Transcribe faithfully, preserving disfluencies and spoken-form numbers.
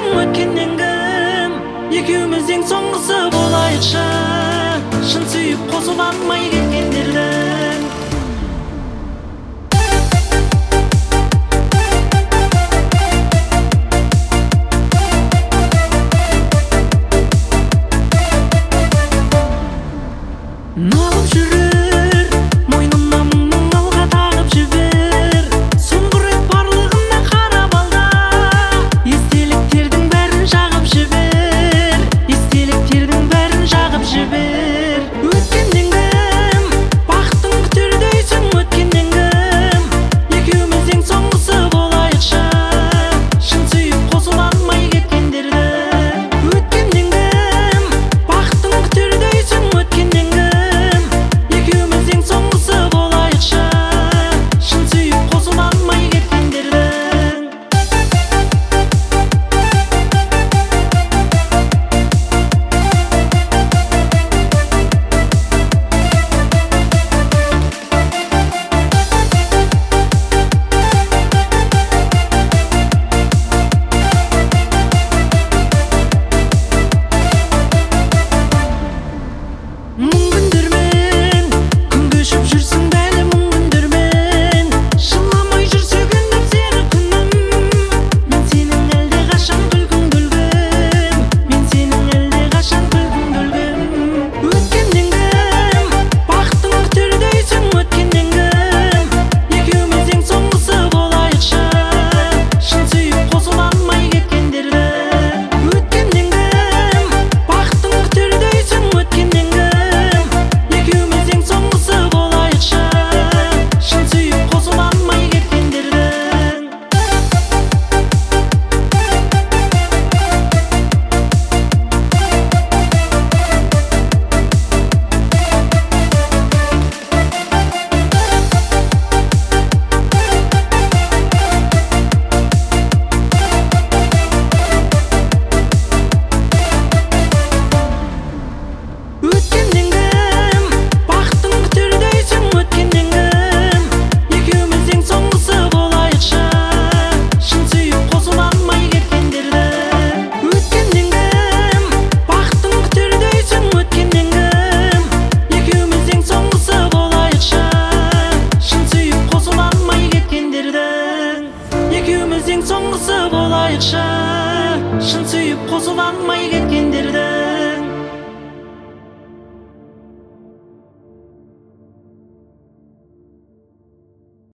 өткеннен кім екеуміз ең соңғысы болайықшы шын сүйіп қосыла алмай кеткендердің налып жүрер мойнымнан мұң алға тағып жібер соңғы рет барлығына қарап алда естеліктердің бәрін жағып жібер естеліктердің бәрін жағып жібер өткеннен кім бақытың күтер дейсің өткеннен кім екеуміз ең соңғысы болайықшы шын сүйіп қосыла алмай кеткендерді өткеннен кім бақытың күтер дейсің өткеннен кім екеуміз ең соңғысы болайықшы шын сүйіп қосыла алмай кеткендерді